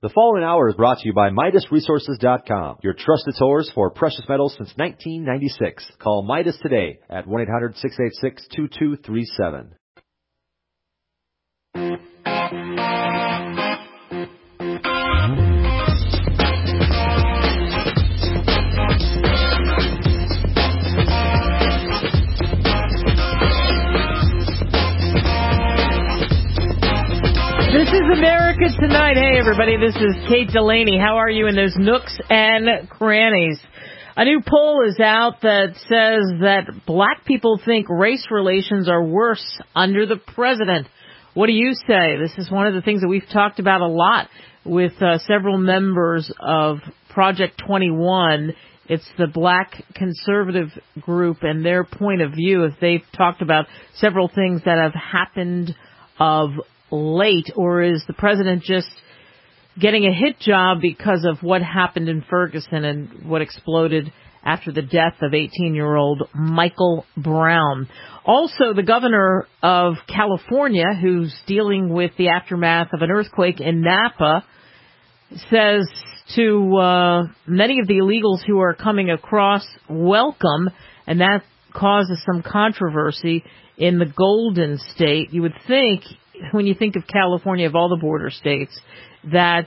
The following hour is brought to you by MidasResources.com, your trusted source for precious metals since 1996. Call Midas today at 1-800-686-2237. This is America Tonight. Hey, everybody, this is Kate Delaney. How are you in those nooks and crannies? A new poll is out that says that black people think race relations are worse under the president. What do you say? This is one of the things that we've talked about a lot with several members of Project 21. It's the black conservative group and their point of view. If they've talked about several things that have happened of late, or is the president just getting a hit job because of what happened in Ferguson and what exploded after the death of 18-year-old Michael Brown? Also, the governor of California, who's dealing with the aftermath of an earthquake in Napa, says to many of the illegals who are coming across, welcome, and that causes some controversy in the Golden State. You would think, when you think of California, of all the border states, that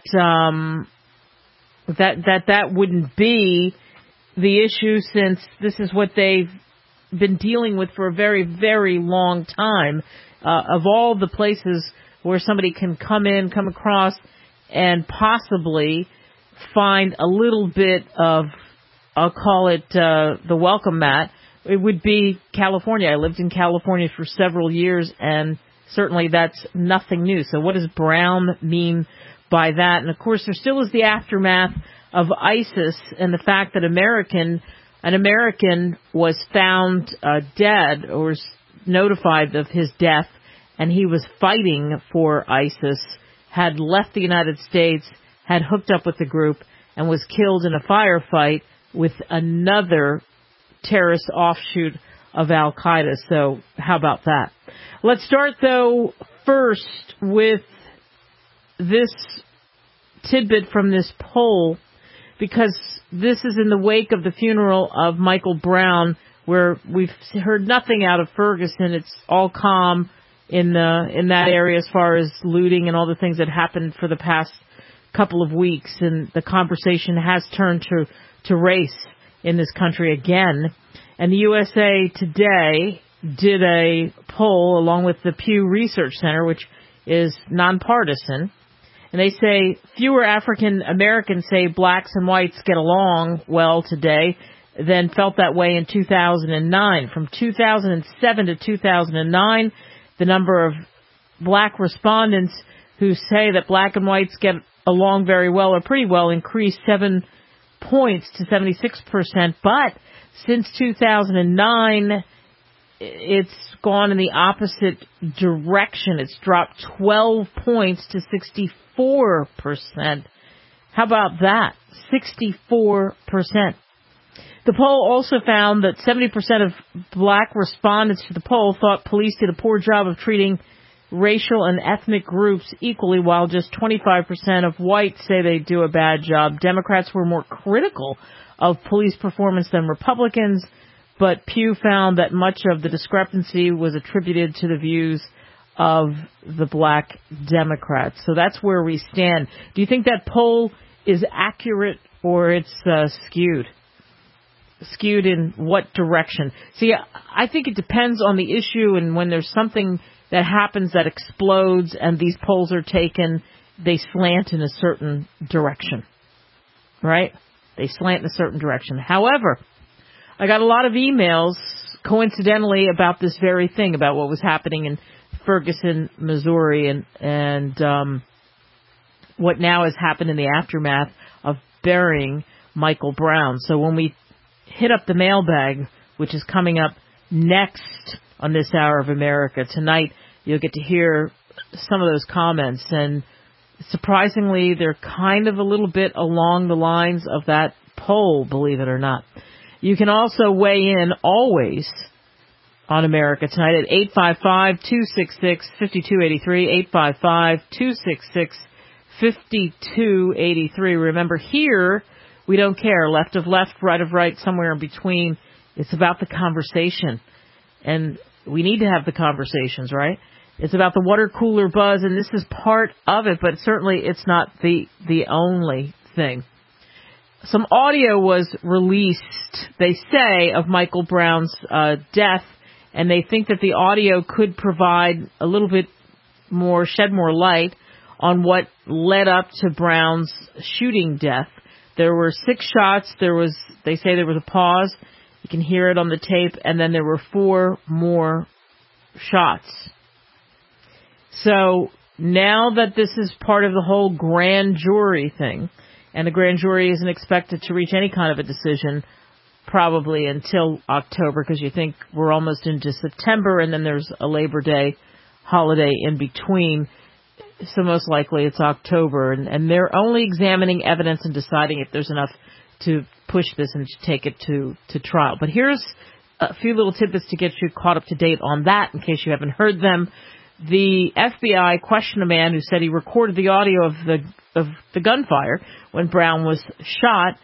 that wouldn't be the issue, since this is what they've been dealing with for a very, very long time. Of all the places where somebody can come across and possibly find a little bit of, I'll call it the welcome mat, it would be California. I lived in California for several years, and certainly that's nothing new. So what does Brown mean by that? And of course, there still is the aftermath of ISIS and the fact that an American was found dead, or was notified of his death, and he was fighting for ISIS, had left the United States, had hooked up with the group, and was killed in a firefight with another terrorist offshoot of Al-Qaeda. So how about that? Let's start, though, first with this tidbit from this poll, because this is in the wake of the funeral of Michael Brown, where we've heard nothing out of Ferguson. It's all calm in that area as far as looting and all the things that happened for the past couple of weeks, and the conversation has turned to race in this country again. And the USA Today did a poll along with the Pew Research Center, which is nonpartisan. And they say fewer African Americans say blacks and whites get along well today than felt that way in 2009. From 2007 to 2009, the number of black respondents who say that black and whites get along very well or pretty well increased 7 points to 76%. But since 2009, it's gone in the opposite direction. It's dropped 12 points to 64%. How about that? 64%. The poll also found that 70% of black respondents to the poll thought police did a poor job of treating racial and ethnic groups equally, while just 25% of whites say they do a bad job. Democrats were more critical of police performance than Republicans, but Pew found that much of the discrepancy was attributed to the views of the black Democrats. So that's where we stand. Do you think that poll is accurate, or it's skewed? Skewed in what direction? See, I think it depends on the issue, and when there's something that happens that explodes and these polls are taken, they slant in a certain direction, right? They slant in a certain direction. However, I got a lot of emails, coincidentally, about this very thing, about what was happening in Ferguson, Missouri, and what now has happened in the aftermath of burying Michael Brown. So when we hit up the mailbag, which is coming up next on this hour of America Tonight, you'll get to hear some of those comments. And surprisingly, they're kind of a little bit along the lines of that poll, believe it or not. You can also weigh in always on America Tonight at 855-266-5283, 5283. Remember, here, we don't care. Left of left, right of right, somewhere in between. It's about the conversation. And we need to have the conversations, right? It's about the water cooler buzz, and this is part of it, but certainly it's not the only thing. Some audio was released, they say, of Michael Brown's death, and they think that the audio could provide a little bit more, shed more light on what led up to Brown's shooting death. There were 6 shots. They say there was a pause. You can hear it on the tape, and then there were 4 more shots. So now that this is part of the whole grand jury thing, and the grand jury isn't expected to reach any kind of a decision probably until October, because you think we're almost into September, and then there's a Labor Day holiday in between. So most likely it's October, and they're only examining evidence and deciding if there's enough to push this and to take it to trial. But here's a few little tidbits to get you caught up to date on that in case you haven't heard them. The FBI questioned a man who said he recorded the audio of the gunfire when Brown was shot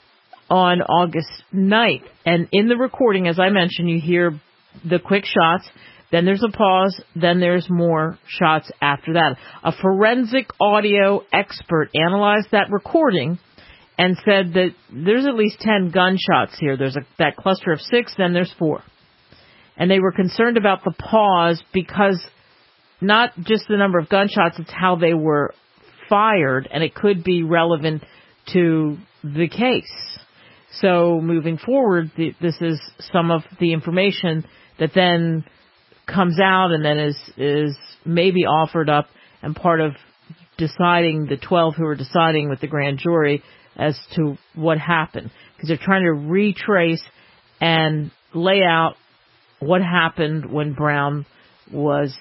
on August 9th. And in the recording, as I mentioned, you hear the quick shots, then there's a pause, then there's more shots after that. A forensic audio expert analyzed that recording and said that there's at least 10 gunshots here. There's that cluster of 6, then there's 4. And they were concerned about the pause because not just the number of gunshots, it's how they were fired, and it could be relevant to the case. So moving forward, this is some of the information that then comes out and then is maybe offered up and part of deciding, the 12 who are deciding with the grand jury as to what happened. Because they're trying to retrace and lay out what happened when Brown was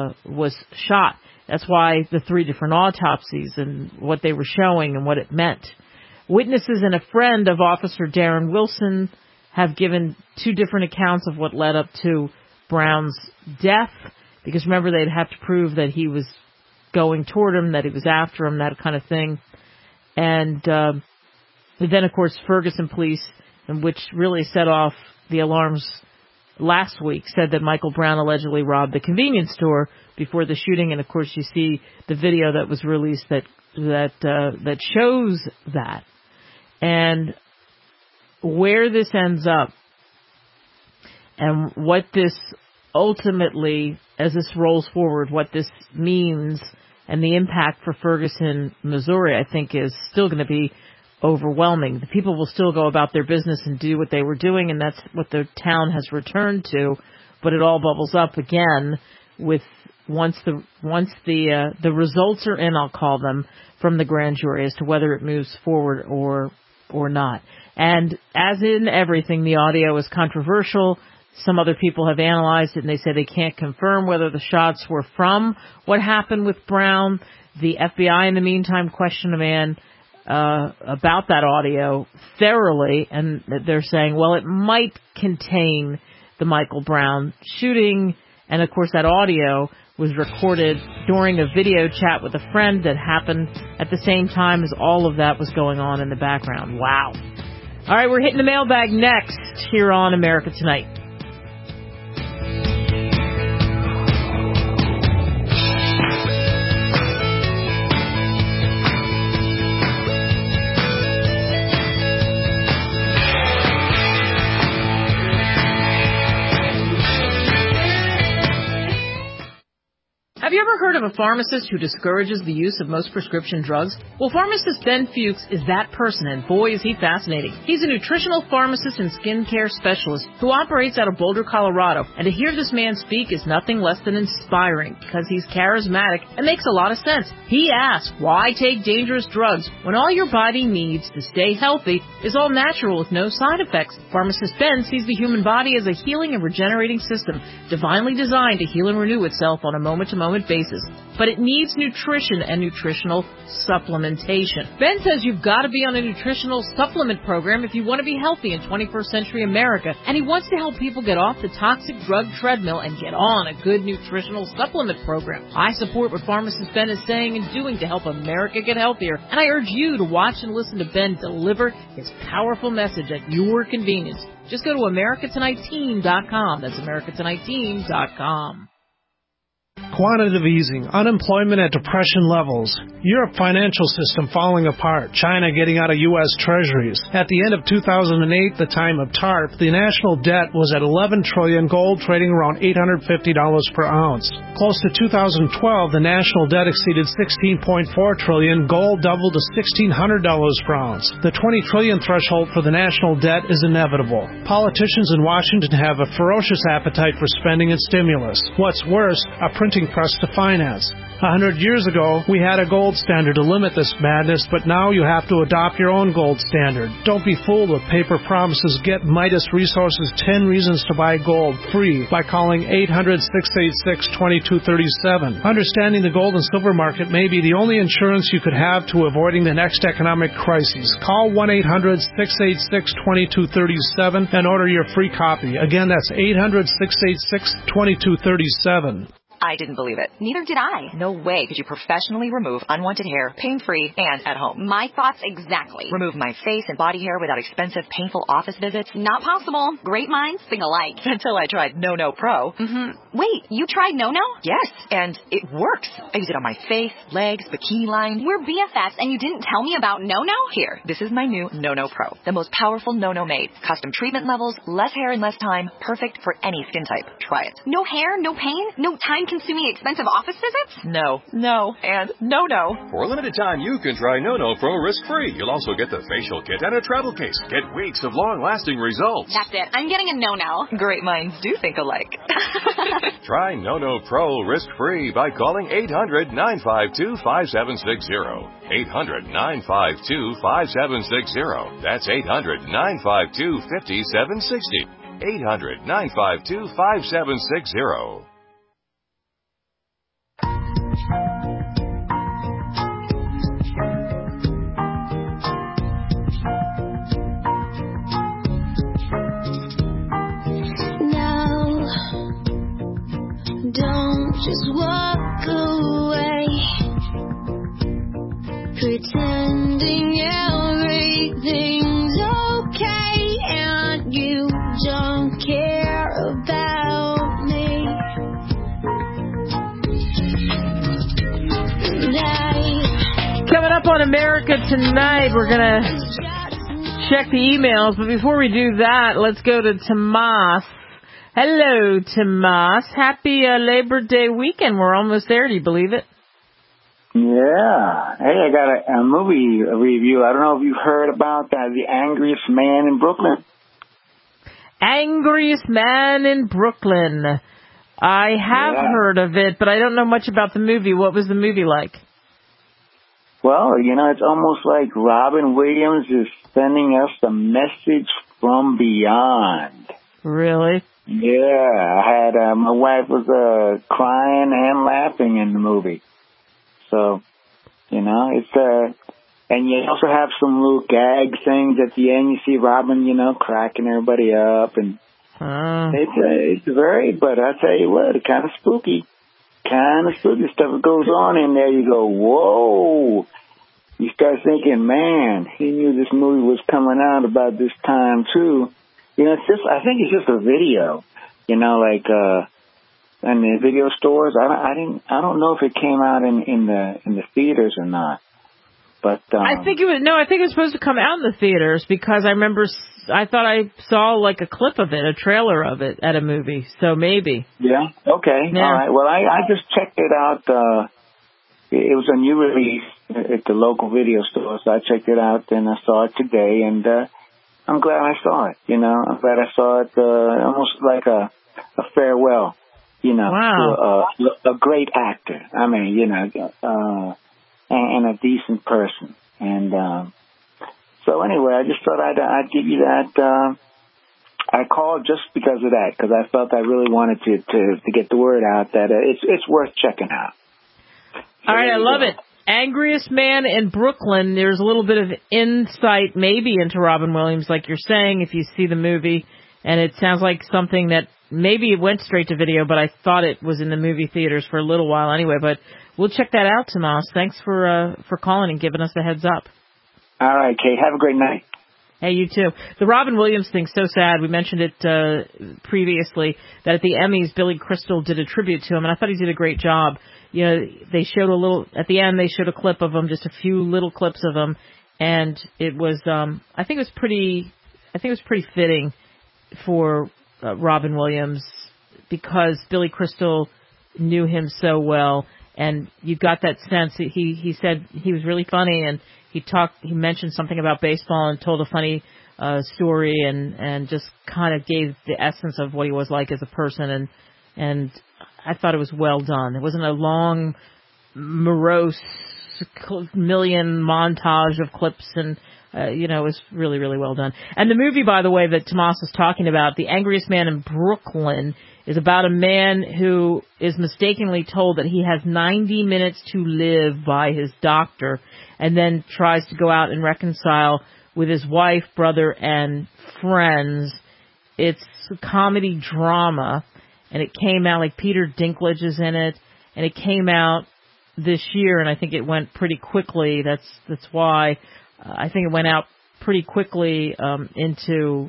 shot. That's why the 3 different autopsies and what they were showing and what it meant. Witnesses and a friend of Officer Darren Wilson have given 2 different accounts of what led up to Brown's death, because remember, they'd have to prove that he was going toward him, that he was after him, that kind of thing. And then, of course, Ferguson police, which really set off the alarms last week, said that Michael Brown allegedly robbed the convenience store before the shooting. And of course, you see the video that was released that shows that. And where this ends up and what this ultimately, as this rolls forward, what this means and the impact for Ferguson, Missouri, I think is still going to be overwhelming. The people will still go about their business and do what they were doing, and that's what the town has returned to. But it all bubbles up again with once the results are in, I'll call them, from the grand jury as to whether it moves forward or not. And as in everything, the audio is controversial. Some other people have analyzed it, and they say they can't confirm whether the shots were from what happened with Brown. The FBI, in the meantime, questioned a man about that audio thoroughly, and they're saying, well, it might contain the Michael Brown shooting. And, of course, that audio was recorded during a video chat with a friend that happened at the same time as all of that was going on in the background. Wow. All right, we're hitting the mailbag next here on America Tonight. Have you ever heard of a pharmacist who discourages the use of most prescription drugs? Well, pharmacist Ben Fuchs is that person, and boy, is he fascinating. He's a nutritional pharmacist and skincare specialist who operates out of Boulder, Colorado. And to hear this man speak is nothing less than inspiring, because he's charismatic and makes a lot of sense. He asks, why take dangerous drugs when all your body needs to stay healthy is all natural with no side effects? Pharmacist Ben sees the human body as a healing and regenerating system, divinely designed to heal and renew itself on a moment-to-moment basis. spaces. But it needs nutrition and nutritional supplementation. Ben says you've got to be on a nutritional supplement program if you want to be healthy in 21st century America. And he wants to help people get off the toxic drug treadmill and get on a good nutritional supplement program. I support what pharmacist Ben is saying and doing to help America get healthier. And I urge you to watch and listen to Ben deliver his powerful message at your convenience. Just go to AmericaTonightTeam.com. That's AmericaTonightTeam.com. Quantitative easing, unemployment at depression levels, Europe financial system falling apart, China getting out of U.S. treasuries. At the end of 2008, the time of TARP, the national debt was at $11 trillion, gold trading around $850 per ounce. Close to 2012, the national debt exceeded $16.4 trillion, gold doubled to $1,600 per ounce. The $20 trillion threshold for the national debt is inevitable. Politicians in Washington have a ferocious appetite for spending and stimulus. What's worse, a printing press to finance. 100 years ago, we had a gold standard to limit this madness, but now you have to adopt your own gold standard. Don't be fooled with paper promises. Get Midas Resources 10 Reasons to Buy Gold free by calling 800-686-2237. Understanding the gold and silver market may be the only insurance you could have to avoiding the next economic crisis. Call 1-800-686-2237 and order your free copy. Again, that's 800-686-2237. I didn't believe it. Neither did I. No way could you professionally remove unwanted hair, pain-free, and at home. My thoughts exactly. Remove my face and body hair without expensive, painful office visits? Not possible. Great minds think alike. Until I tried No Pro. Mm-hmm. Wait, you tried No? Yes, and it works. I use it on my face, legs, bikini line. We're BFFs, and you didn't tell me about No? Here, this is my new No Pro. The most powerful No made. Custom treatment levels, less hair in less time. Perfect for any skin type. Try it. No hair, no pain, no time-consuming expensive office visits? No, and no. For a limited time, you can try No Pro risk-free. You'll also get the facial kit and a travel case. Get weeks of long-lasting results. That's it. I'm getting a No. Great minds do think alike. Try No Pro risk-free by calling 800-952-5760. 800-952-5760. That's 800-952-5760. 800-952-5760. Don't just walk away, pretending everything's okay, and you don't care about me. Coming up on America Tonight, we're going to check the emails, but before we do that, let's go to Tomas. Hello, Tomas. Happy Labor Day weekend. We're almost there. Do you believe it? Yeah. Hey, I got a movie review. I don't know if you've heard about The Angriest Man in Brooklyn. Angriest Man in Brooklyn. I have heard of it, but I don't know much about the movie. What was the movie like? Well, it's almost like Robin Williams is sending us a message from beyond. Really? Yeah, I had my wife was crying and laughing in the movie. So, it's and you also have some little gag things at the end. You see Robin, cracking everybody up, and it's very. But I tell you what, it's kind of spooky. Stuff goes on in there. You go, whoa! You start thinking, man, he knew this movie was coming out about this time too. I think it's just a video, in the video stores. I don't know if it came out in the theaters or not. But I think it was supposed to come out in the theaters because I thought I saw like a clip of it, a trailer of it at a movie. So maybe. Yeah. Okay. Yeah. All right. Well, I just checked it out. It was a new release at the local video store, so I checked it out and I saw it today, and I'm glad I saw it. I'm glad I saw it. Almost like a farewell. Wow. To a great actor. I mean, and a decent person. And so anyway, I just thought I'd give you that I called just because of that, because I felt I really wanted to get the word out that it's worth checking out. So all right, I love it. Angriest Man in Brooklyn. There's a little bit of insight maybe into Robin Williams, like you're saying, if you see the movie. And it sounds like something that maybe it went straight to video, but I thought it was in the movie theaters for a little while anyway. But we'll check that out, Tomas. Thanks for calling and giving us the heads up. All right, Kate. Have a great night. Hey, you too. The Robin Williams thing's so sad. We mentioned it previously, that at the Emmys, Billy Crystal did a tribute to him, and I thought he did a great job. You know, they showed at the end, they showed a clip of him, just a few little clips of him, and it was, I think it was pretty fitting for Robin Williams, because Billy Crystal knew him so well, and you got that sense. He said he was really funny, and he mentioned something about baseball and told a funny story, and just kind of gave the essence of what he was like as a person, and I thought it was well done. It wasn't a long, morose million montage of clips, and it was really, really well done. And the movie, by the way, that Tomas was talking about, The Angriest Man in Brooklyn, is about a man who is mistakenly told that he has 90 minutes to live by his doctor, and then tries to go out and reconcile with his wife, brother, and friends. It's a comedy drama, and it came out, like Peter Dinklage is in it, and it came out this year, and I think it went pretty quickly. That's why I think it went out pretty quickly into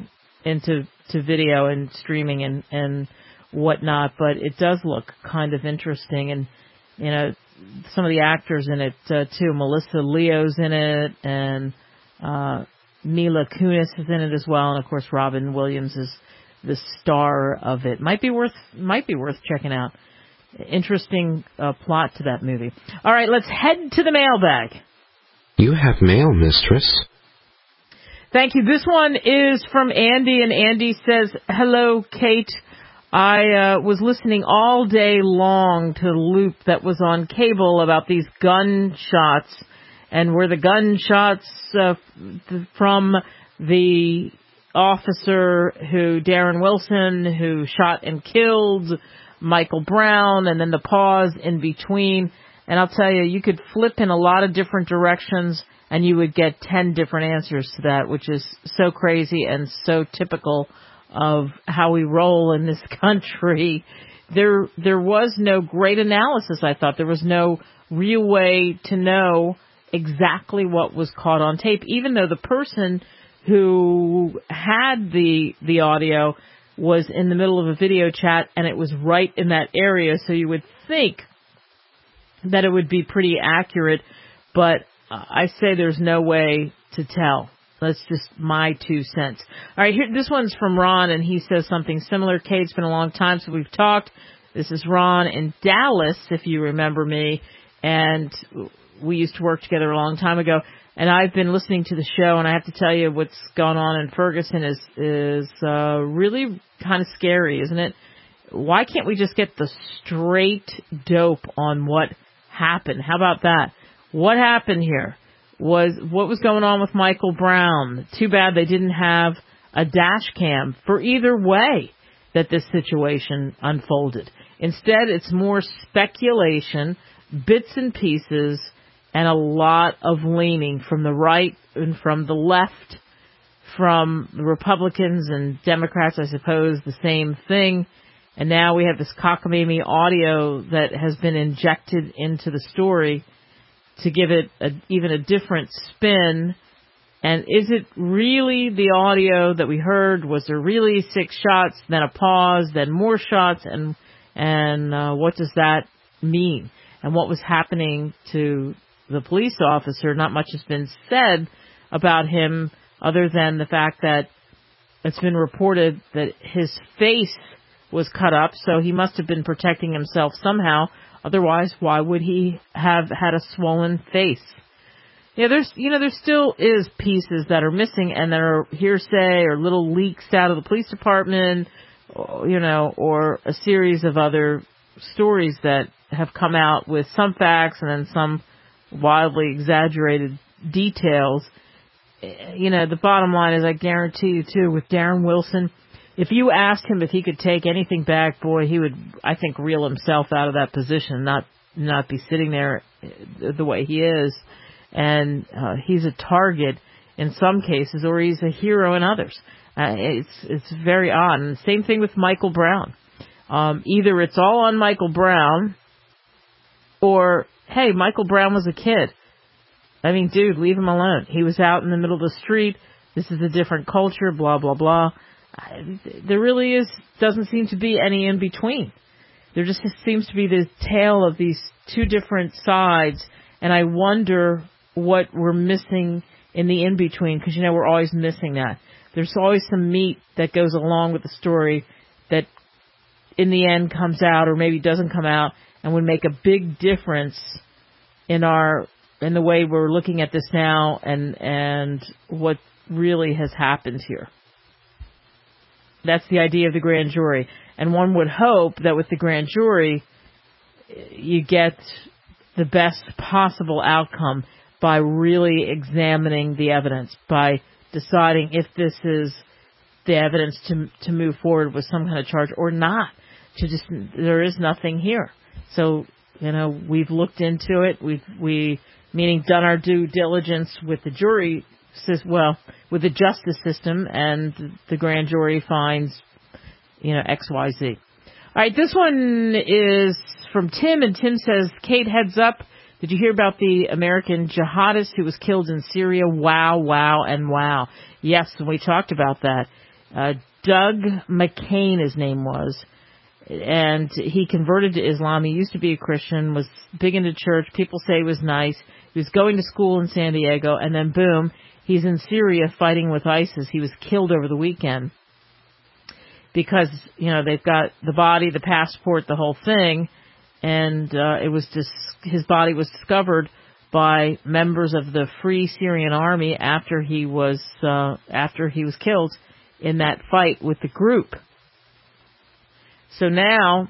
video and streaming and whatnot. But it does look kind of interesting, and some of the actors in it too. Melissa Leo's in it, and Mila Kunis is in it as well, and of course Robin Williams is the star of it. Might be worth checking out. Interesting plot to that movie. All right, let's head to the mailbag. You have mail, mistress. Thank you. This one is from Andy, and Andy says, "Hello, Kate. I was listening all day long to the loop that was on cable about these gunshots, and were the gunshots from the officer Darren Wilson, who shot and killed Michael Brown, and then the pause in between." And I'll tell you, you could flip in a lot of different directions, and you would get 10 different answers to that, which is so crazy and so typical of how we roll in this country. There was no great analysis, I thought. There was no real way to know exactly what was caught on tape, even though the person who had the audio was in the middle of a video chat, and it was right in that area, so you would think that it would be pretty accurate, but I say there's no way to tell. That's just my 2 cents. All right, here, this one's from Ron, and he says something similar. Kate, it's been a long time since we've talked. This is Ron in Dallas, if you remember me, and we used to work together a long time ago. And I've been listening to the show, and I have to tell you, what's going on in Ferguson is really kind of scary, isn't it? Why can't we just get the straight dope on what happened? How about that? What happened here? What was going on with Michael Brown? Too bad they didn't have a dash cam for either way that this situation unfolded. Instead, it's more speculation, bits and pieces, and a lot of leaning from the right and from the left, from the Republicans and Democrats, I suppose, the same thing. And now we have this cockamamie audio that has been injected into the story to give it even a different spin. And is it really the audio that we heard? Was there really 6 shots, then a pause, then more shots? And what does that mean? And what was happening to the police officer? Not much has been said about him other than the fact that it's been reported that his face was cut up, so he must have been protecting himself somehow. Otherwise, why would he have had a swollen face? Yeah, there still is pieces that are missing and that are hearsay or little leaks out of the police department, or a series of other stories that have come out with some facts and then some wildly exaggerated details. The bottom line is, I guarantee you too, with Darren Wilson, if you asked him if he could take anything back, boy, he would, I think, reel himself out of that position, not be sitting there the way he is. And he's a target in some cases, or he's a hero in others. It's very odd. And same thing with Michael Brown. Either it's all on Michael Brown, or, hey, Michael Brown was a kid. I mean, dude, leave him alone. He was out in the middle of the street. This is a different culture, blah, blah, blah. There really doesn't seem to be any in between. There just seems to be this tale of these two different sides, and I wonder what we're missing in the in-between, because, we're always missing that. There's always some meat that goes along with the story that in the end comes out or maybe doesn't come out and would make a big difference in the way we're looking at this now and what really has happened here. That's the idea of the grand jury. And one would hope that with the grand jury, you get the best possible outcome by really examining the evidence, by deciding if this is the evidence to move forward with some kind of charge or not. There is nothing here. So, we've looked into it. Meaning done our due diligence with the jury, with the justice system, and the grand jury finds, X, Y, Z. All right, this one is from Tim, and Tim says, Kate, heads up. Did you hear about the American jihadist who was killed in Syria? Wow, wow, and wow. Yes, we talked about that. Doug McCain, his name was, and he converted to Islam. He used to be a Christian, was big into church. People say he was nice. He was going to school in San Diego, and then boom, he's in Syria fighting with ISIS. He was killed over the weekend because, they've got the body, the passport, the whole thing, and his body was discovered by members of the Free Syrian Army after he was killed in that fight with the group. So now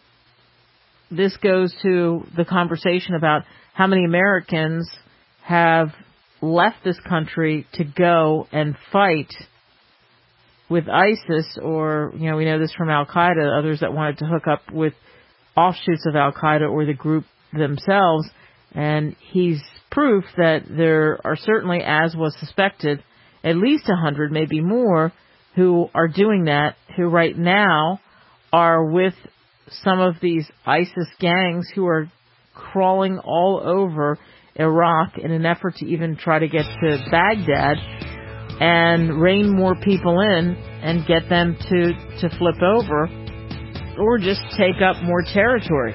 this goes to the conversation about how many Americans have left this country to go and fight with ISIS, or, we know this from Al-Qaeda, others that wanted to hook up with offshoots of Al-Qaeda or the group themselves. And he's proof that there are certainly, as was suspected, at least 100, maybe more, who are doing that, who right now are with some of these ISIS gangs who are crawling all over Iraq in an effort to even try to get to Baghdad and rein more people in and get them to flip over or just take up more territory.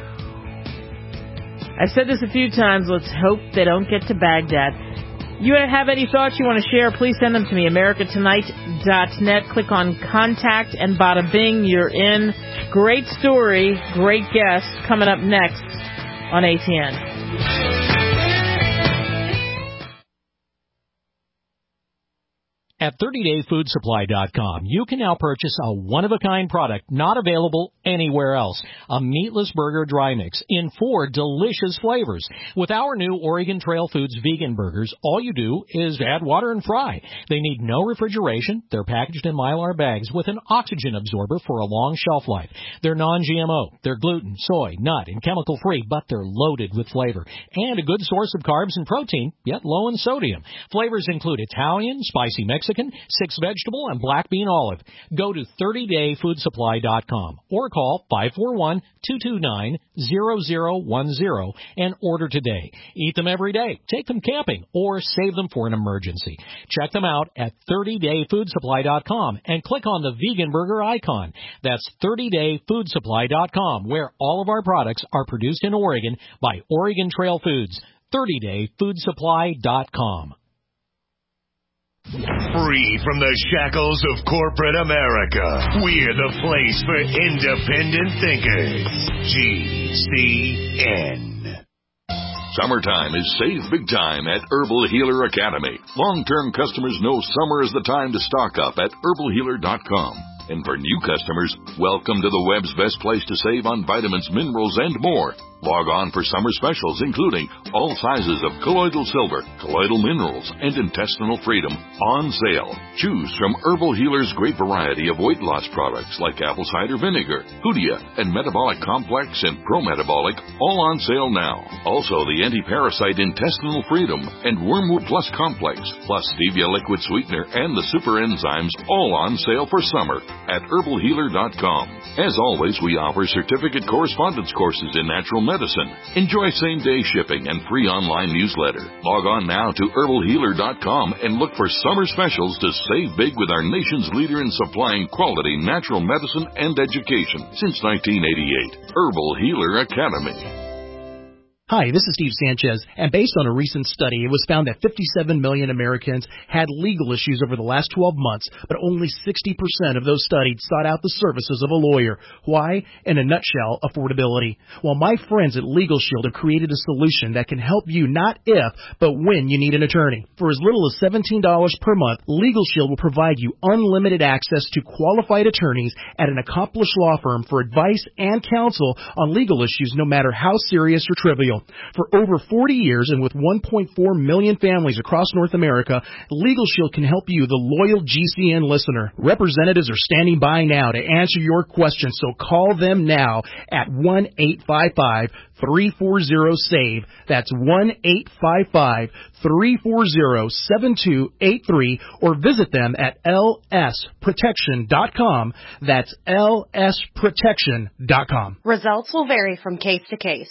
I've said this a few times, let's hope they don't get to Baghdad. You have any thoughts you want to share, please send them to me, americatonight.net. Click on Contact, and bada bing, you're in. Great story, great guest, coming up next on ATN. At 30dayfoodsupply.com, you can now purchase a one-of-a-kind product not available anywhere else. A meatless burger dry mix in 4 delicious flavors. With our new Oregon Trail Foods vegan burgers, all you do is add water and fry. They need no refrigeration. They're packaged in Mylar bags with an oxygen absorber for a long shelf life. They're non-GMO. They're gluten, soy, nut, and chemical-free, but they're loaded with flavor. And a good source of carbs and protein, yet low in sodium. Flavors include Italian, spicy Mexican, 6 vegetable, and black bean olive. Go to 30dayfoodsupply.com or call 541-229-0010 and order today. Eat them every day, take them camping, or save them for an emergency. Check them out at 30dayfoodsupply.com and click on the vegan burger icon. That's 30dayfoodsupply.com, where all of our products are produced in Oregon by Oregon Trail Foods. 30dayfoodsupply.com. Free from the shackles of corporate America, we're the place for independent thinkers. GCN. Summertime is save big time at Herbal Healer Academy. Long-term customers know summer is the time to stock up at herbalhealer.com. And for new customers, welcome to the web's best place to save on vitamins, minerals, and more. Log on for summer specials, including all sizes of colloidal silver, colloidal minerals, and intestinal freedom on sale. Choose from Herbal Healer's great variety of weight loss products like apple cider vinegar, Hoodia, and Metabolic Complex and Pro-Metabolic, all on sale now. Also, the anti-parasite intestinal freedom and Wormwood Plus Complex, plus stevia liquid sweetener and the super enzymes, all on sale for summer at herbalhealer.com. As always, we offer certificate correspondence courses in natural medicine. Enjoy same-day shipping and free online newsletter. Log on now to herbalhealer.com and look for summer specials to save big with our nation's leader in supplying quality natural medicine and education since 1988. Herbal Healer Academy. Hi, this is Steve Sanchez, and based on a recent study, it was found that 57 million Americans had legal issues over the last 12 months, but only 60% of those studied sought out the services of a lawyer. Why? In a nutshell, affordability. Well, my friends at Legal Shield have created a solution that can help you not if, but when you need an attorney. For as little as $17 per month, Legal Shield will provide you unlimited access to qualified attorneys at an accomplished law firm for advice and counsel on legal issues, no matter how serious or trivial. For over 40 years and with 1.4 million families across North America, Legal Shield can help you, the loyal GCN listener. Representatives are standing by now to answer your questions, so call them now at 1-855-340-SAVE. That's 1-855-340-7283, or visit them at lsprotection.com. That's lsprotection.com. Results will vary from case to case.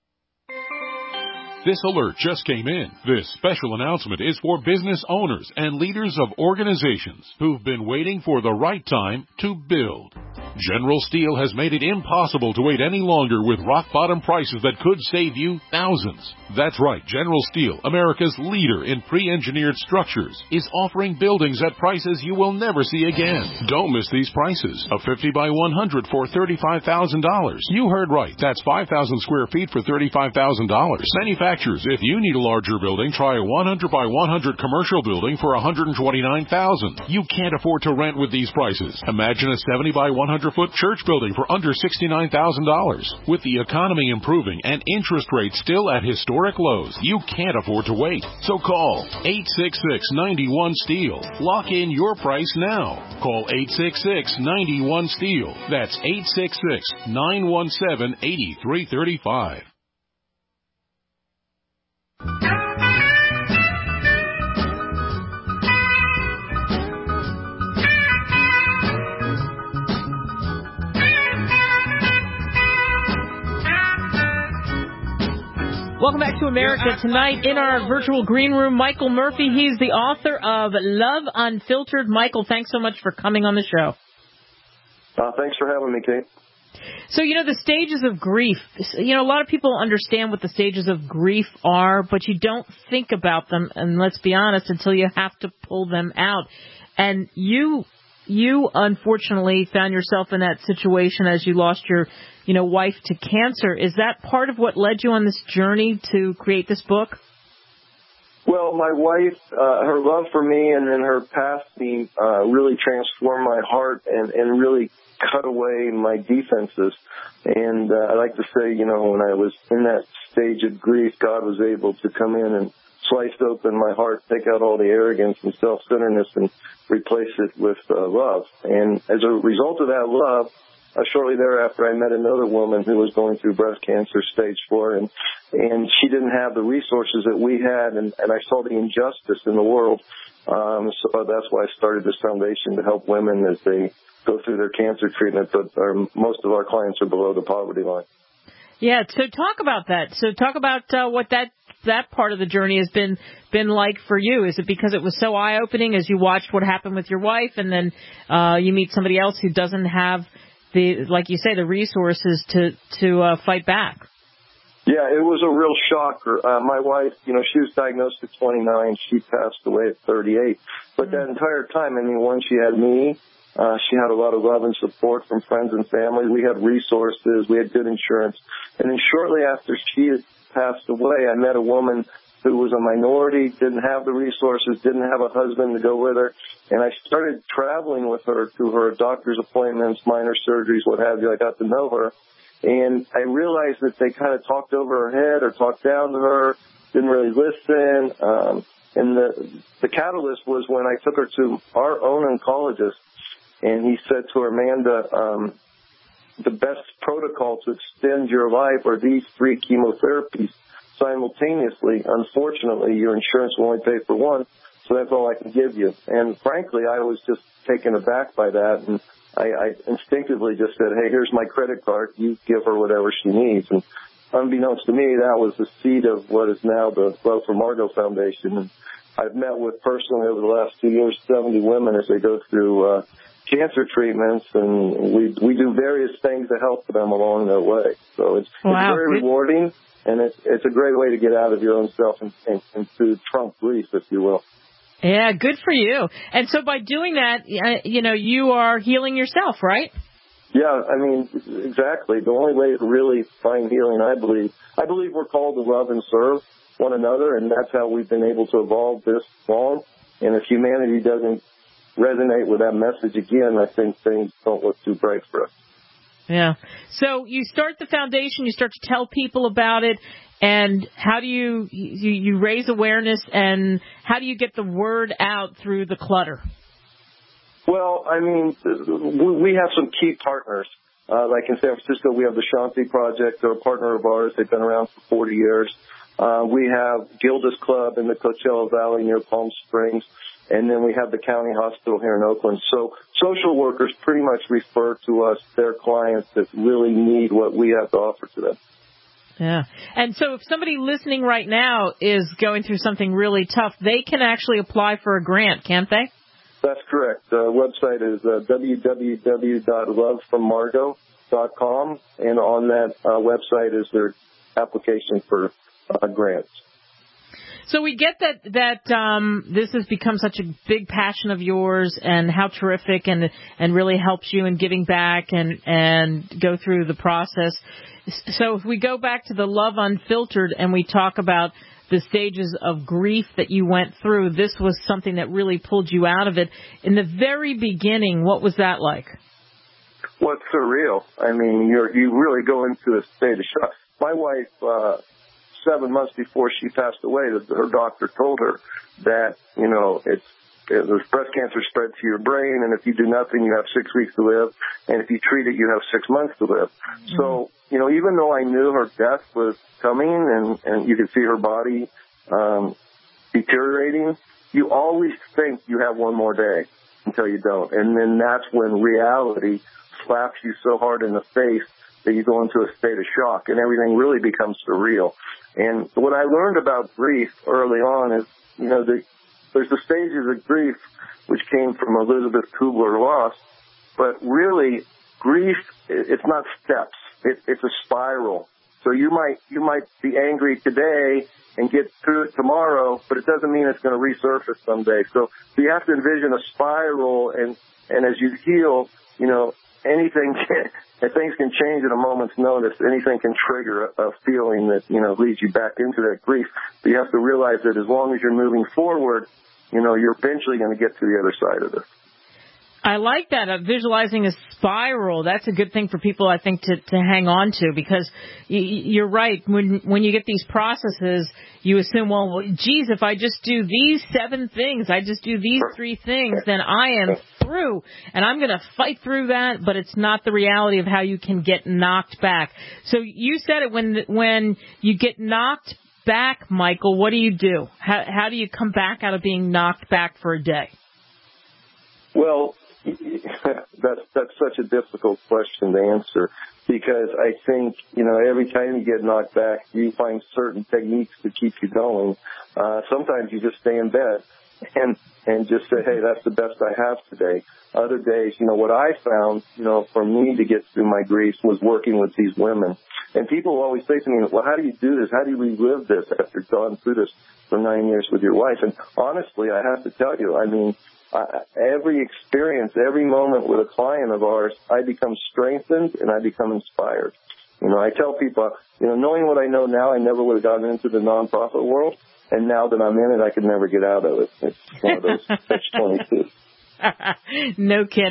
This alert just came in. This special announcement is for business owners and leaders of organizations who've been waiting for the right time to build. General Steel has made it impossible to wait any longer with rock-bottom prices that could save you thousands. That's right, General Steel, America's leader in pre-engineered structures, is offering buildings at prices you will never see again. Don't miss these prices. A 50 by 100 for $35,000. You heard right. That's 5,000 square feet for $35,000. Manufacturers, if you need a larger building, try a 100 by 100 commercial building for $129,000. You can't afford to rent with these prices. Imagine a 70 by 100-foot church building for under $69,000. With the economy improving and interest rates still at historic lows, you can't afford to wait. So call 866-91-STEEL. Lock in your price now. Call 866-91-STEEL. That's 866-917-8335. Welcome back to America Tonight. In our virtual green room, Michael Murphy. He's the author of Love Unfiltered. Michael, thanks so much for coming on the show. Thanks for having me, Kate. So, the stages of grief, a lot of people understand what the stages of grief are, but you don't think about them, and let's be honest, until you have to pull them out. And you unfortunately found yourself in that situation as you lost your wife to cancer. Is that part of what led you on this journey to create this book? Well, my wife, her love for me and then her passing really transformed my heart and really cut away my defenses. And I like to say, when I was in that stage of grief, God was able to come in and slice open my heart, take out all the arrogance and self-centeredness and replace it with love. And as a result of that love, shortly thereafter, I met another woman who was going through breast cancer stage 4, and she didn't have the resources that we had, and I saw the injustice in the world. So that's why I started this foundation to help women as they go through their cancer treatment, but most of our clients are below the poverty line. Yeah, so talk about that. So talk about what that part of the journey has been like for you. Is it because it was so eye-opening as you watched what happened with your wife, and then you meet somebody else who doesn't have like you say, the resources to fight back? Yeah, it was a real shocker. My wife, she was diagnosed at 29. She passed away at 38. But that entire time, once she had me, she had a lot of love and support from friends and family. We had resources. We had good insurance. And then shortly after she had passed away, I met a woman who was a minority, didn't have the resources, didn't have a husband to go with her. And I started traveling with her to her doctor's appointments, minor surgeries, what have you. I got to know her. And I realized that they kind of talked over her head or talked down to her, didn't really listen. And the catalyst was when I took her to our own oncologist, and he said to her, Amanda, the best protocol to extend your life are these 3 chemotherapies simultaneously. Unfortunately, your insurance will only pay for one, so that's all I can give you. And frankly, I was just taken aback by that, and I instinctively just said, hey, here's my credit card. You give her whatever she needs. And unbeknownst to me, that was the seed of what is now the Love for Margot Foundation. And I've met with personally over the last 2 years 70 women as they go through cancer treatments, and we do various things to help them along their way. So it's very rewarding, and it's a great way to get out of your own self and to trump grief, if you will. Yeah, good for you. And so by doing that, you are healing yourself, right? Yeah, I mean, exactly. The only way to really find healing, I believe we're called to love and serve one another, and that's how we've been able to evolve this long. And if humanity doesn't resonate with that message again, I think things don't look too bright for us. Yeah. So you start the foundation, you start to tell people about it, and how do you raise awareness, and how do you get the word out through the clutter? Well, I mean, we have some key partners. Like in San Francisco, we have the Shanti Project. They're a partner of ours. They've been around for 40 years. We have Gilda's Club in the Coachella Valley near Palm Springs. And then we have the county hospital here in Oakland. So social workers pretty much refer to us their clients that really need what we have to offer to them. Yeah. And so if somebody listening right now is going through something really tough, they can actually apply for a grant, can't they? That's correct. The website is www.lovefrommargot.com, and on that website is their application for grants. So we get that this has become such a big passion of yours, and how terrific, and really helps you in giving back and go through the process. So if we go back to the Love Unfiltered and we talk about the stages of grief that you went through, this was something that really pulled you out of it. In the very beginning, what was that like? Well, it's surreal. I mean, you really go into a state of shock. My wife, 7 months before she passed away, her doctor told her that, there's breast cancer spread to your brain, and if you do nothing, you have 6 weeks to live, and if you treat it, you have 6 months to live. Mm-hmm. So, even though I knew her death was coming, and you could see her body deteriorating, you always think you have one more day until you don't. And then that's when reality slaps you so hard in the face that you go into a state of shock, and everything really becomes surreal. And what I learned about grief early on is, there's the stages of grief which came from Elizabeth Kubler-Ross, but really grief, it's not steps. It's a spiral. So you might be angry today and get through it tomorrow, but it doesn't mean it's going to resurface someday. So you have to envision a spiral, and as you heal, things can change at a moment's notice. Anything can trigger a feeling that, leads you back into that grief. But you have to realize that as long as you're moving forward, you're eventually going to get to the other side of it. I like that, visualizing a spiral. That's a good thing for people, I think, to hang on to, because you're right. When you get these processes, you assume, well, geez, if I just do these 7 things, I just do these 3 things, then I am through, and I'm going to fight through that, but it's not the reality of how you can get knocked back. So you said it, when you get knocked back, Michael, what do you do? How do you come back out of being knocked back for a day? Well, that's such a difficult question to answer, because I think, every time you get knocked back, you find certain techniques to keep you going. Sometimes you just stay in bed and just say, hey, that's the best I have today. Other days, what I found, for me to get through my grief was working with these women. And people always say to me, well, how do you do this? How do you relive this after you've gone through this for 9 years with your wife? And honestly, I have to tell you, every experience, every moment with a client of ours, I become strengthened and I become inspired. I tell people, knowing what I know now, I never would have gotten into the nonprofit world. And now that I'm in it, I could never get out of it. It's one of those catch-22. No kidding.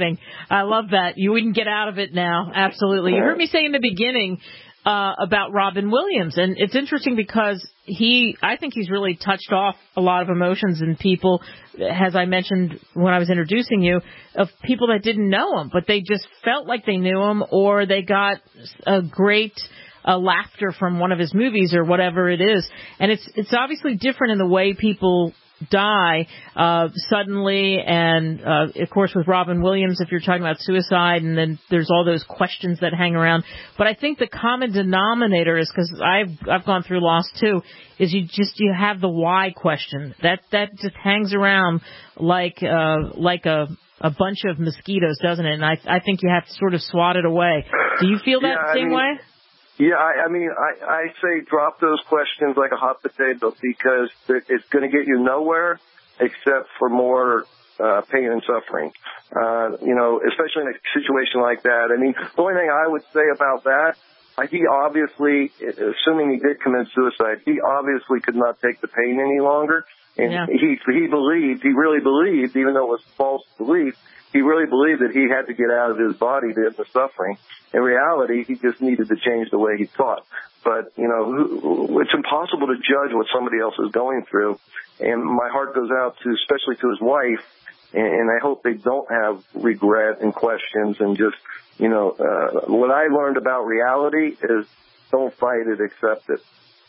I love that. You wouldn't get out of it now. Absolutely. You heard me say in the beginning about Robin Williams, and it's interesting because I think he's really touched off a lot of emotions in people, as I mentioned when I was introducing you, of people that didn't know him, but they just felt like they knew him, or they got a great laughter from one of his movies or whatever it is. And it's obviously different in the way people die suddenly, and of course with Robin Williams, if you're talking about suicide, and then there's all those questions that hang around. But I think the common denominator is, because I've gone through loss too, is you have the why question that just hangs around like a bunch of mosquitoes, doesn't it? And I think you have to sort of swat it away. Do you feel that same way? Yeah, I say drop those questions like a hot potato, because it's going to get you nowhere except for more pain and suffering. Especially in a situation like that. I mean, the only thing I would say about that, he obviously, assuming he did commit suicide, he obviously could not take the pain any longer. And he really believed, even though it was false belief, he really believed that he had to get out of his body to end the suffering. In reality, he just needed to change the way he thought. But, it's impossible to judge what somebody else is going through. And my heart goes out especially to his wife. And I hope they don't have regret and questions and just, what I learned about reality is don't fight it, accept it.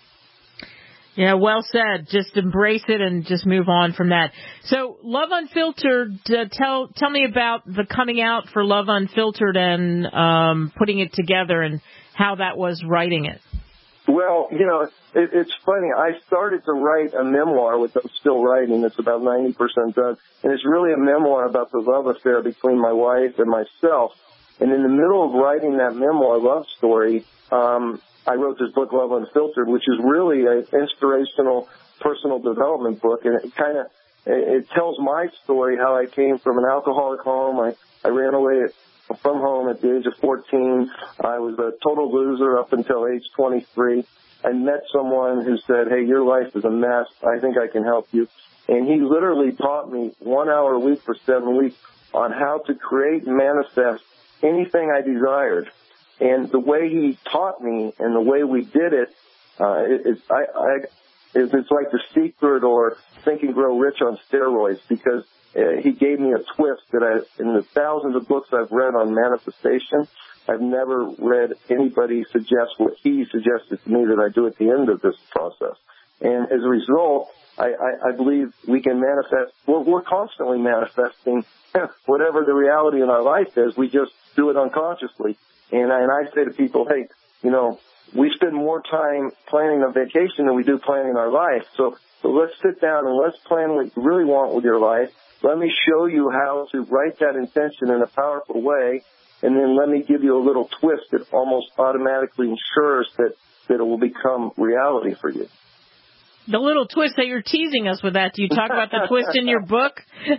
Yeah, well said. Just embrace it and just move on from that. So, Love Unfiltered, tell me about the coming out for Love Unfiltered and putting it together and how that was writing it. Well, it's funny. I started to write a memoir, which I'm still writing. It's about 90% done. And it's really a memoir about the love affair between my wife and myself. And in the middle of writing that memoir love story, I wrote this book, Love Unfiltered, which is really an inspirational personal development book. And it tells my story, how I came from an alcoholic home. I ran away from home at the age of 14. I was a total loser up until age 23. I met someone who said, hey, your life is a mess. I think I can help you. And he literally taught me 1 hour a week for 7 weeks on how to create and manifest anything I desired. And the way he taught me and the way we did it, it's like The Secret or Think and Grow Rich on steroids, because he gave me a twist that in the thousands of books I've read on manifestation, I've never read anybody suggest what he suggested to me that I do at the end of this process. And as a result, I believe we can manifest. We're constantly manifesting whatever the reality in our life is. We just do it unconsciously. And I say to people, hey, we spend more time planning a vacation than we do planning our life. So let's sit down and let's plan what you really want with your life. Let me show you how to write that intention in a powerful way. And then let me give you a little twist that almost automatically ensures that it will become reality for you. The little twist that you're teasing us with that. Do you talk about the twist in your book?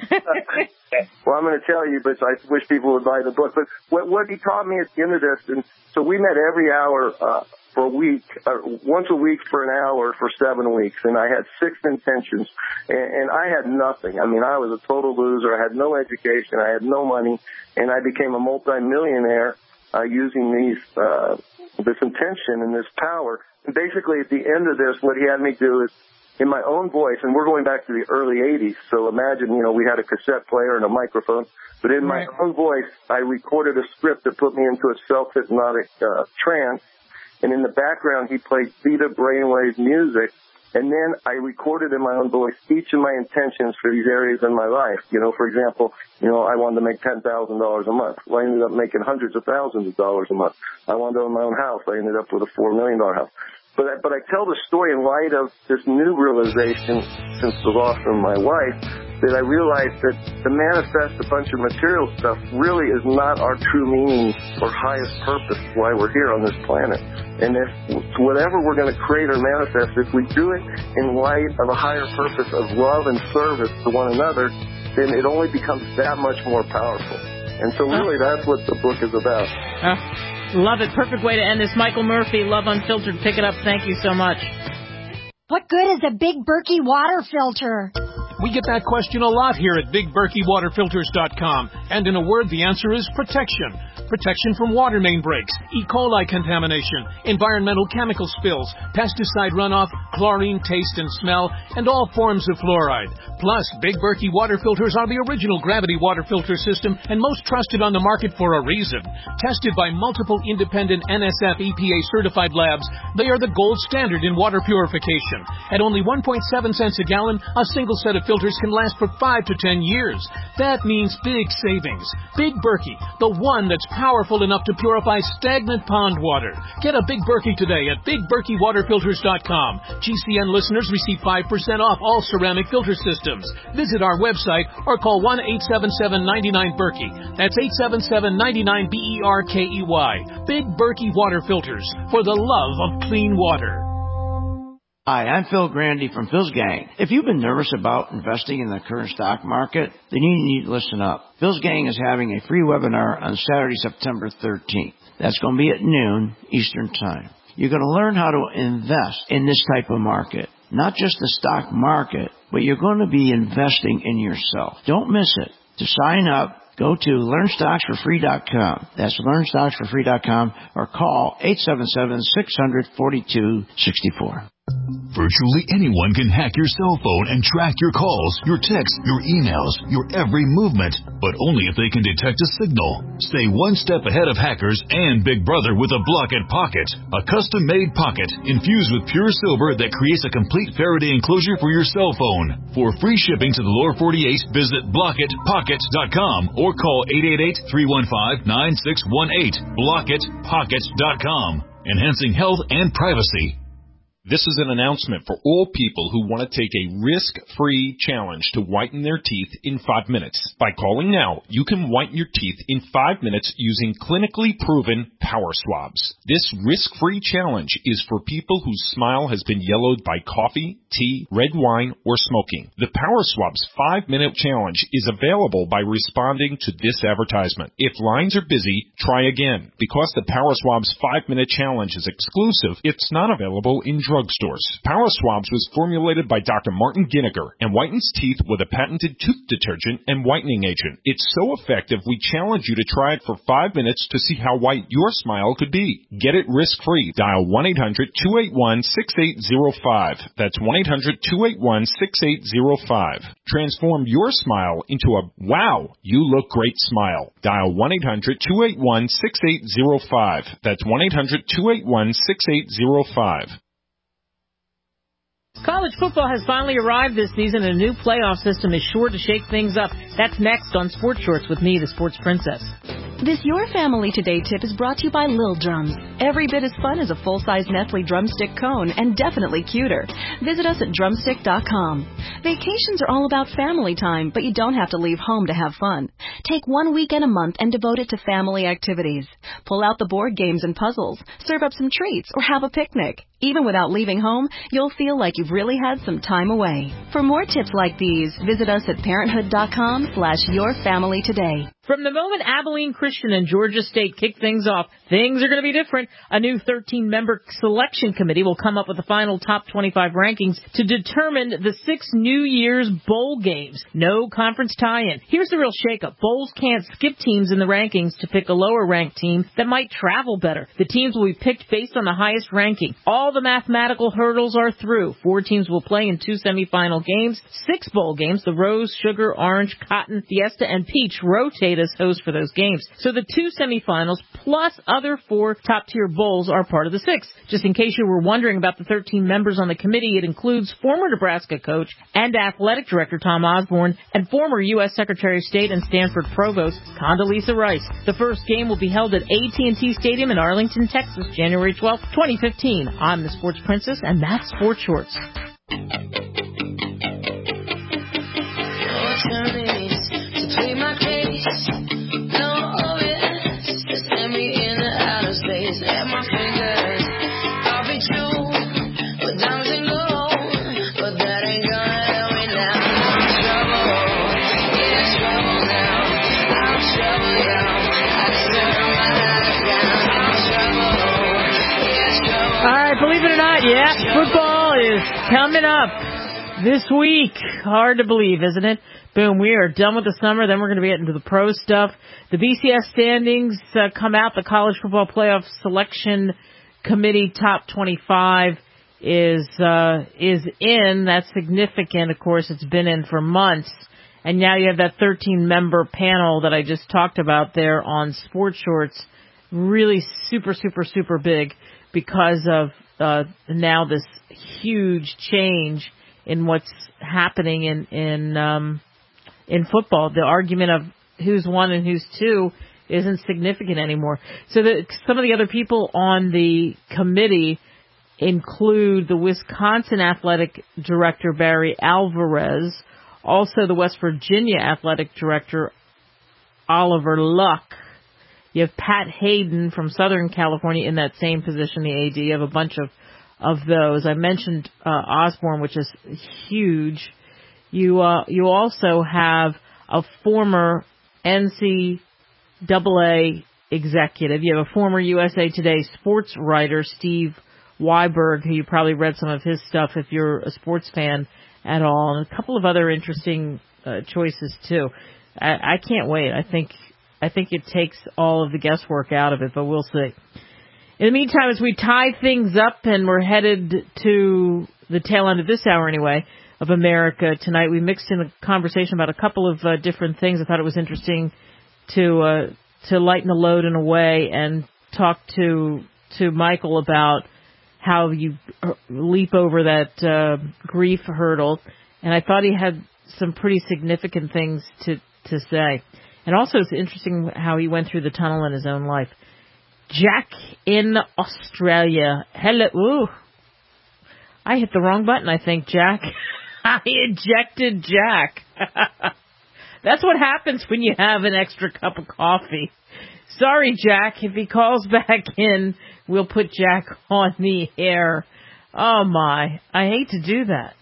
Well, I'm going to tell you, but I wish people would buy the book. But what he taught me at the end of this, and so we met every hour for a week, once a week for an hour for 7 weeks, and I had 6 intentions, and I had nothing. I mean, I was a total loser. I had no education. I had no money, and I became a multimillionaire using this intention and this power. And basically, at the end of this, what he had me do is, in my own voice, and we're going back to the early 80s, so imagine, we had a cassette player and a microphone, but in my own voice, I recorded a script that put me into a self-hypnotic trance, and in the background, he played theta brainwave music, and then I recorded in my own voice each of my intentions for these areas in my life. For example, I wanted to make $10,000 a month. Well, I ended up making hundreds of thousands of dollars a month. I wanted to own my own house. I ended up with a $4 million house. But I tell the story in light of this new realization since the loss of my wife, that I realized that to manifest a bunch of material stuff really is not our true meaning or highest purpose why we're here on this planet. And if whatever we're going to create or manifest, if we do it in light of a higher purpose of love and service to one another, then it only becomes that much more powerful. And so really that's what the book is about. Love it. Perfect way to end this. Michael Murphy, Love Unfiltered. Pick it up. Thank you so much. What good is a big Berkey water filter? We get that question a lot here at BigBerkeyWaterFilters.com. And in a word, the answer is protection. Protection from water main breaks, E. coli contamination, environmental chemical spills, pesticide runoff, chlorine taste and smell, and all forms of fluoride. Plus, Big Berkey water filters are the original gravity water filter system and most trusted on the market for a reason. Tested by multiple independent NSF EPA certified labs, they are the gold standard in water purification. At only 1.7 cents a gallon, a single set of filters can last for 5 to 10 years. That means big savings. Big Berkey, the one that's powerful enough to purify stagnant pond water. Get a Big Berkey today at BigBerkeyWaterFilters.com. GCN listeners receive 5% off all ceramic filter systems. Visit our website or call 1-877-99-BERKEY. That's 877-99-BERKEY. Big Berkey Water Filters, for the love of clean water. Hi, I'm Phil Grandy from Phil's Gang. If you've been nervous about investing in the current stock market, then you need to listen up. Phil's Gang is having a free webinar on Saturday, September 13th. That's going to be at noon Eastern Time. You're going to learn how to invest in this type of market. Not just the stock market, but you're going to be investing in yourself. Don't miss it. To sign up, go to LearnStocksForFree.com. That's LearnStocksForFree.com or call 877-600-4264. Virtually anyone can hack your cell phone and track your calls, your texts, your emails, your every movement, but only if they can detect a signal. Stay one step ahead of hackers and Big Brother with a Blockit Pocket, a custom-made pocket infused with pure silver that creates a complete Faraday enclosure for your cell phone. For free shipping to the lower 48, visit BlockitPockets.com or call 888-315-9618. BlockitPockets.com, enhancing health and privacy. This is an announcement for all people who want to take a risk-free challenge to whiten their teeth in 5 minutes. By calling now, you can whiten your teeth in 5 minutes using clinically proven power swabs. This risk-free challenge is for people whose smile has been yellowed by coffee, tea, red wine, or smoking. The Power Swabs 5-minute challenge is available by responding to this advertisement. If lines are busy, try again. Because the Power Swabs 5-minute challenge is exclusive, it's not available in drugstores. Power Swabs was formulated by Dr. Martin Ginniger and whitens teeth with a patented tooth detergent and whitening agent. It's so effective, we challenge you to try it for 5 minutes to see how white your smile could be. Get it risk-free. Dial 1-800-281-6805. That's 1-800-281-6805. Transform your smile into a wow, you look great smile. Dial 1-800-281-6805. That's 1-800-281-6805. College football has finally arrived this season, and a new playoff system is sure to shake things up. That's next on Sports Shorts with me, the Sports Princess. This Your Family Today tip is brought to you by Lil Drums. Every bit as fun as a full-size Nestle drumstick cone, and definitely cuter. Visit us at drumstick.com. Vacations are all about family time, but you don't have to leave home to have fun. Take 1 weekend a month and devote it to family activities. Pull out the board games and puzzles, serve up some treats, or have a picnic. Even without leaving home, you'll feel like you've really had some time away. For more tips like these, visit us at parenthood.com/yourfamilytoday. From the moment Abilene Christian and Georgia State kick things off, things are going to be different. A new 13-member selection committee will come up with the final top 25 rankings to determine the 6 New Year's bowl games. No conference tie-in. Here's the real shakeup. Bowls can't skip teams in the rankings to pick a lower-ranked team that might travel better. The teams will be picked based on the highest ranking. All the mathematical hurdles are through. 4 teams will play in 2 semifinal games, 6 bowl games. The Rose, Sugar, Orange, Cotton, Fiesta, and Peach rotate as hosts for those games. So the 2 semifinals plus other 4 top-tier bowls are part of the 6. Just in case you were wondering about the 13 members on the committee, it includes former Nebraska coach and athletic director Tom Osborne and former U.S. Secretary of State and Stanford Provost Condoleezza Rice. The first game will be held at AT&T Stadium in Arlington, Texas, January 12, 2015. I'm the Sports Princess, and that's Sports Shorts. Believe it or not, yeah, football is coming up. This week, hard to believe, isn't it? Boom, we are done with the summer. Then we're going to get into the pro stuff. The BCS standings come out. The College Football Playoff Selection Committee top 25 is in. That's significant. Of course, it's been in for months. And now you have that 13-member panel that I just talked about there on Sports Shorts. Really super, super, super big because of now this huge change in what's happening in football. The argument of who's one and who's two isn't significant anymore. So some of the other people on the committee include the Wisconsin Athletic Director, Barry Alvarez, also the West Virginia Athletic Director, Oliver Luck. You have Pat Hayden from Southern California in that same position, the AD. You have a bunch of those. I mentioned Osborne, which is huge. You also have a former NCAA executive. You have a former USA Today sports writer, Steve Weiberg, who you probably read some of his stuff if you're a sports fan at all, and a couple of other interesting choices too. I can't wait. I think it takes all of the guesswork out of it, but we'll see. In the meantime, as we tie things up and we're headed to the tail end of this hour anyway of America tonight, we mixed in a conversation about a couple of different things. I thought it was interesting to lighten the load in a way and talk to Michael about how you leap over that grief hurdle. And I thought he had some pretty significant things to say. And also it's interesting how he went through the tunnel in his own life. Jack in Australia. Hello. Ooh. I hit the wrong button, I think, Jack. I ejected Jack. That's what happens when you have an extra cup of coffee. Sorry, Jack. If he calls back in, we'll put Jack on the air. Oh, my. I hate to do that.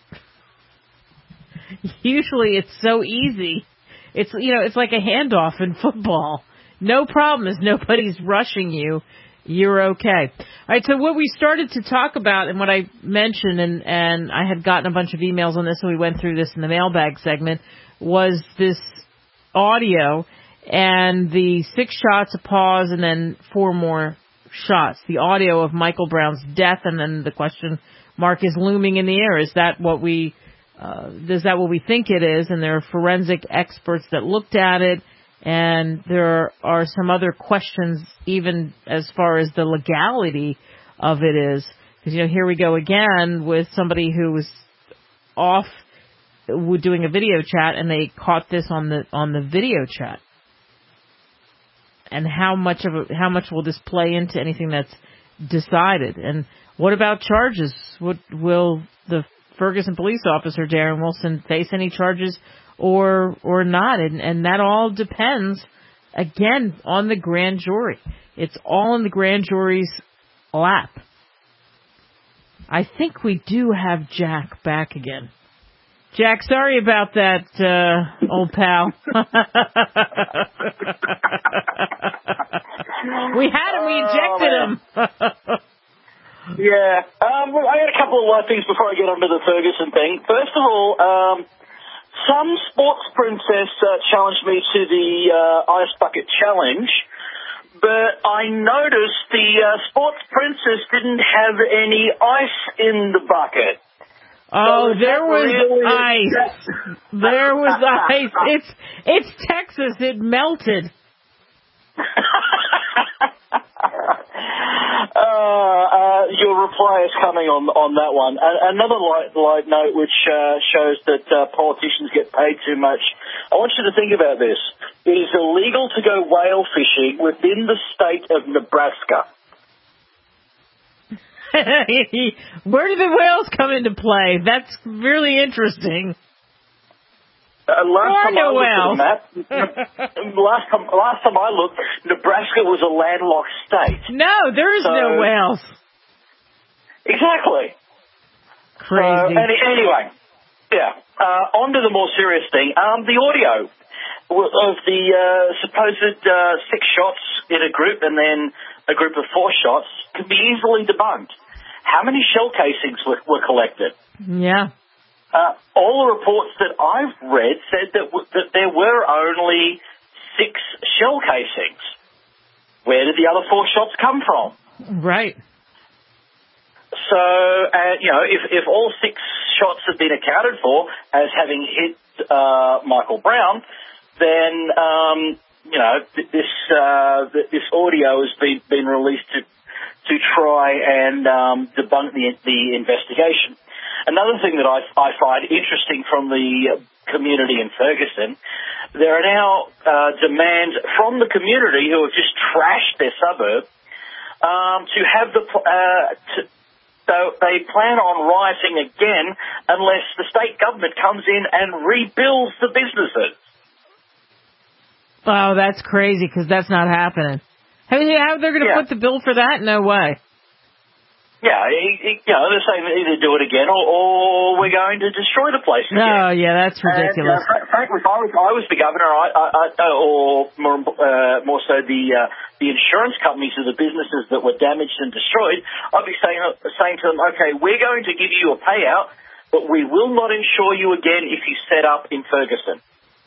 Usually it's so easy. It's like a handoff in football. No problem as nobody's rushing you. You're okay. All right, so what we started to talk about and what I mentioned, and I had gotten a bunch of emails on this, so we went through this in the mailbag segment, was this audio and the 6 shots, a pause, and then 4 more shots. The audio of Michael Brown's death, and then the question mark is looming in the air. Is that what we think it is? And there are forensic experts that looked at it. And there are some other questions even as far as the legality of it is. Because, here we go again with somebody who was off doing a video chat and they caught this on the video chat. And how much will this play into anything that's decided? And what about charges? Will the Ferguson police officer, Darren Wilson, face any charges or not? And that all depends, again, on the grand jury. It's all in the grand jury's lap. I think we do have Jack back again. Jack, sorry about that, old pal. We had him. We ejected him. Yeah. I got a couple of things before I get onto the Ferguson thing. First of all, some sports princess challenged me to the ice bucket challenge, but I noticed the sports princess didn't have any ice in the bucket. Oh, so there was ice. There was ice. It's Texas. It melted. Your reply is coming on that one. Another light note which shows that politicians get paid too much. I want you to think about this. It is illegal to go whale fishing within the state of Nebraska. Where do the whales come into play? That's really interesting. Last time I looked, Nebraska was a landlocked state. No, there is no whales. Exactly. Crazy. Anyway, yeah. On to the more serious thing. The audio of the supposed 6 shots in a group and then a group of 4 shots can be easily debunked. How many shell casings were collected? Yeah. all the reports that I've read said that there were only 6 shell casings. Where did the other 4 shots come from? Right. So, if all 6 shots have been accounted for as having hit Michael Brown, then this audio has been released to try and debunk the investigation. Another thing that I find interesting from the community in Ferguson, there are now demands from the community who have just trashed their suburb to have so they plan on rioting again unless the state government comes in and rebuilds the businesses. Oh, that's crazy because that's not happening. How they're going to put the bill for that? No way. Yeah, they're saying either do it again or we're going to destroy the place again. Oh, yeah, that's ridiculous. And, frankly, if I was the governor, or more so the insurance companies of the businesses that were damaged and destroyed, I'd be saying to them, okay, we're going to give you a payout, but we will not insure you again if you set up in Ferguson.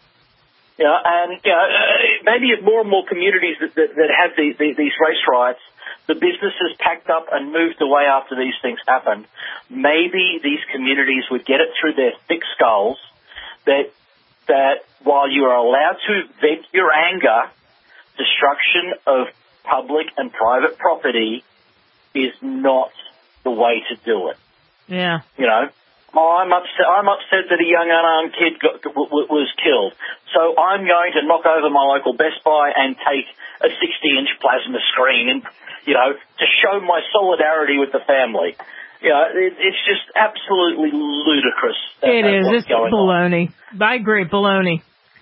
Maybe more and more communities that have these race riots, the businesses packed up and moved away after these things happened. Maybe these communities would get it through their thick skulls that while you are allowed to vent your anger, destruction of public and private property is not the way to do it. Yeah. I'm upset that a young unarmed kid was killed. So I'm going to knock over my local Best Buy and take a 60-inch plasma screen and, to show my solidarity with the family. It's just absolutely ludicrous. It is. It's baloney. I agree, baloney.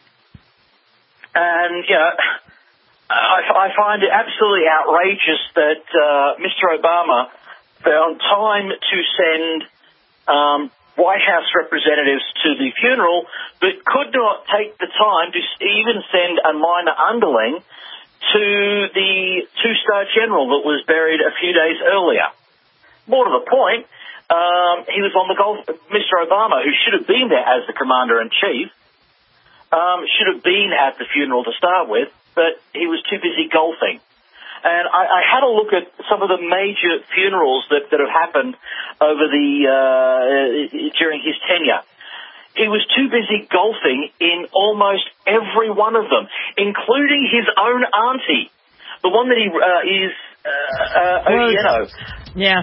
And, I find it absolutely outrageous that Mr. Obama found time to send White House representatives to the funeral, but could not take the time to even send a minor underling to the 2-star general that was buried a few days earlier. More to the point, he was on the golf. Mr. Obama, who should have been there as the commander-in-chief, should have been at the funeral to start with, but he was too busy golfing. And I had a look at some of the major funerals that have happened over during his tenure. He was too busy golfing in almost every one of them, including his own auntie, the one that he is Otieno. Yeah.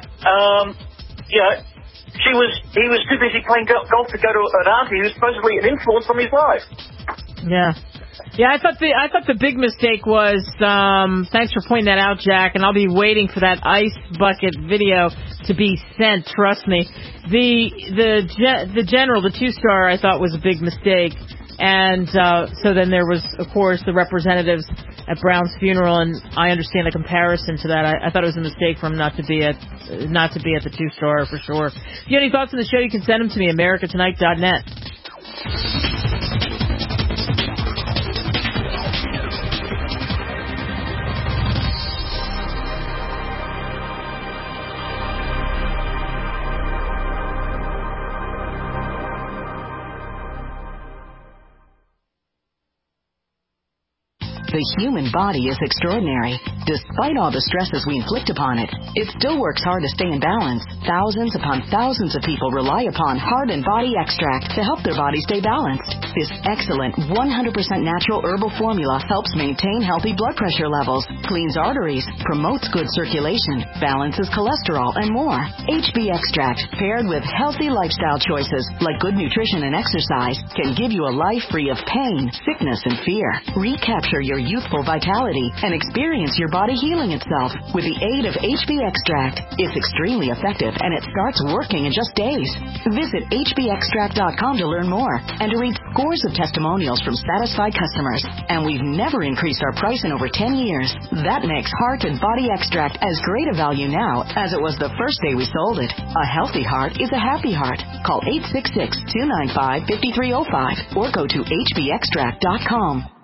He was too busy playing golf to go to an auntie who's supposedly an influence on his life. Yeah. Yeah, I thought the big mistake was, thanks for pointing that out, Jack, and I'll be waiting for that ice bucket video to be sent, trust me. The general, the 2-star, I thought was a big mistake. And so then there was, of course, the representatives at Brown's funeral, and I understand the comparison to that. I thought it was a mistake for him not to be at the 2-star for sure. If you have any thoughts on the show, you can send them to me, americatonight.net. The human body is extraordinary. Despite all the stresses we inflict upon it, it still works hard to stay in balance. Thousands upon thousands of people rely upon Heart and Body Extract to help their body stay balanced. This excellent 100% natural herbal formula helps maintain healthy blood pressure levels, cleans arteries, promotes good circulation, balances cholesterol, and more. HB Extract, paired with healthy lifestyle choices like good nutrition and exercise, can give you a life free of pain, sickness, and fear. Recapture your youthful vitality and experience your body healing itself with the aid of HB Extract. It's extremely effective and it starts working in just days. Visit hbextract.com to learn more and to read scores of testimonials from satisfied customers. And we've never increased our price in over 10 years. That makes Heart and Body Extract as great a value now as it was the first day we sold it. A healthy heart is a happy heart. Call 866-295-5305 or go to hbextract.com.